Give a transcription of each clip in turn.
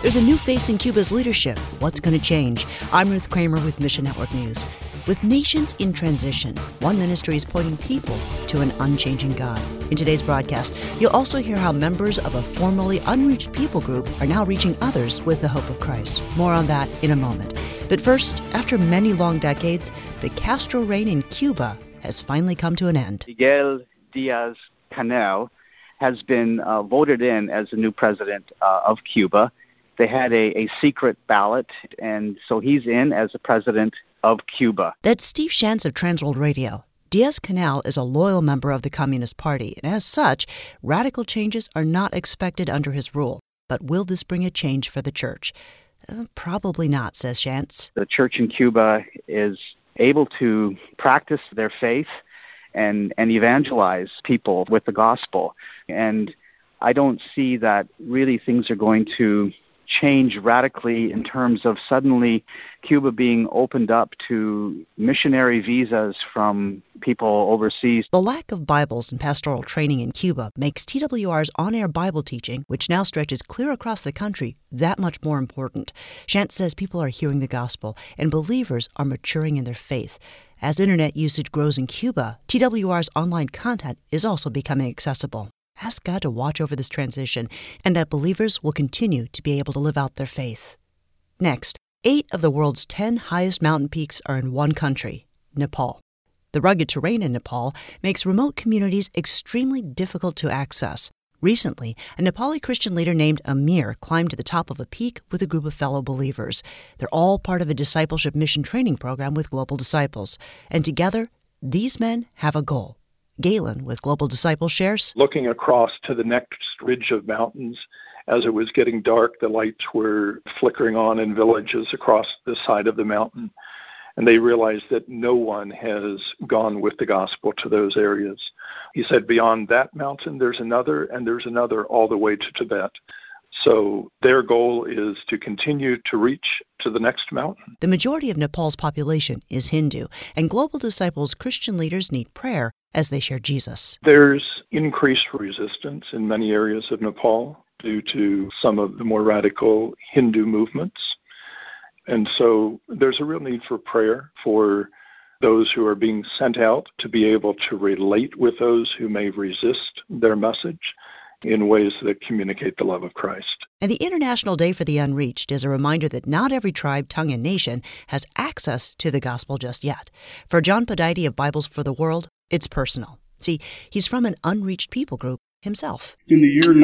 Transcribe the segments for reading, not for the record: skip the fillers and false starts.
There's a new face in Cuba's leadership. What's going to change? I'm Ruth Kramer with Mission Network News. With nations in transition, one ministry is pointing people to an unchanging God. In today's broadcast, you'll also hear how members of a formerly unreached people group are now reaching others with the hope of Christ. More on that in a moment. But first, after many long decades, the Castro reign in Cuba has finally come to an end. Miguel Diaz-Canel has been voted in as the new president of Cuba. They had a secret ballot, and so he's in as the president of Cuba. That's Steve Shantz of Transworld Radio. Diaz-Canel is a loyal member of the Communist Party, and as such, radical changes are not expected under his rule. But will this bring a change for the church? Probably not, says Shantz. The church in Cuba is able to practice their faith and evangelize people with the gospel. And I don't see that really things are going to change radically in terms of suddenly Cuba being opened up to missionary visas from people overseas. The lack of Bibles and pastoral training in Cuba makes TWR's on-air Bible teaching, which now stretches clear across the country, that much more important. Shantz says people are hearing the gospel and believers are maturing in their faith. As internet usage grows in Cuba, TWR's online content is also becoming accessible. Ask God to watch over this transition and that believers will continue to be able to live out their faith. Next, 8 of the world's 10 highest mountain peaks are in one country, Nepal. The rugged terrain in Nepal makes remote communities extremely difficult to access. Recently, a Nepali Christian leader named Amir climbed to the top of a peak with a group of fellow believers. They're all part of a discipleship mission training program with Global Disciples. And together, these men have a goal. Galen with Global Disciples shares. Looking across to the next ridge of mountains, as it was getting dark, the lights were flickering on in villages across the side of the mountain. And they realized that no one has gone with the gospel to those areas. He said, beyond that mountain, there's another, and there's another all the way to Tibet. So their goal is to continue to reach to the next mountain. The majority of Nepal's population is Hindu, and Global Disciples Christian leaders need prayer as they share Jesus. There's increased resistance in many areas of Nepal due to some of the more radical Hindu movements. And so there's a real need for prayer for those who are being sent out to be able to relate with those who may resist their message in ways that communicate the love of Christ. And the International Day for the Unreached is a reminder that not every tribe, tongue, and nation has access to the gospel just yet. For John Podide of Bibles for the World, it's personal. See, he's from an unreached people group himself. In the year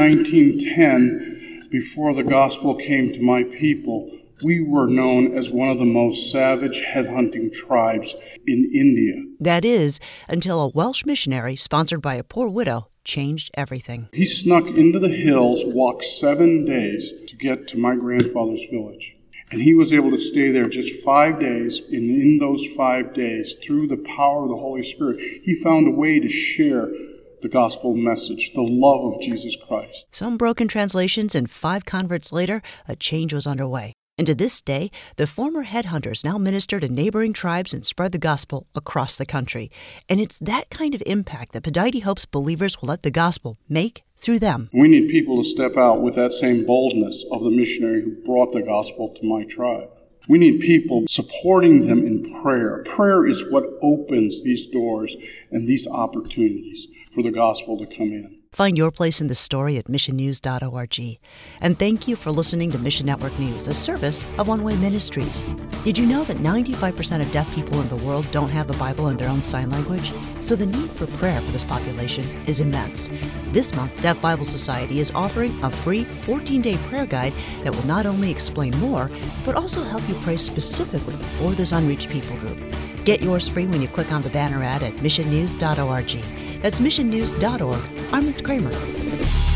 1910, before the gospel came to my people, we were known as one of the most savage headhunting tribes in India. That is, until a Welsh missionary sponsored by a poor widow changed everything. He snuck into the hills, walked 7 days to get to my grandfather's village. And he was able to stay there just 5 days, and in those 5 days, through the power of the Holy Spirit, he found a way to share the gospel message, the love of Jesus Christ. Some broken translations, and 5 converts later, a change was underway. And to this day, the former headhunters now minister to neighboring tribes and spread the gospel across the country. And it's that kind of impact that Podide hopes believers will let the gospel make through them. We need people to step out with that same boldness of the missionary who brought the gospel to my tribe. We need people supporting them in prayer. Prayer is what opens these doors and these opportunities for the gospel to come in. Find your place in the story at missionnews.org. And thank you for listening to Mission Network News, a service of One Way Ministries. Did you know that 95% of deaf people in the world don't have the Bible in their own sign language? So the need for prayer for this population is immense. This month, Deaf Bible Society is offering a free 14-day prayer guide that will not only explain more, but also help you pray specifically for this unreached people group. Get yours free when you click on the banner ad at missionnews.org. That's missionnews.org. I'm Ruth Kramer.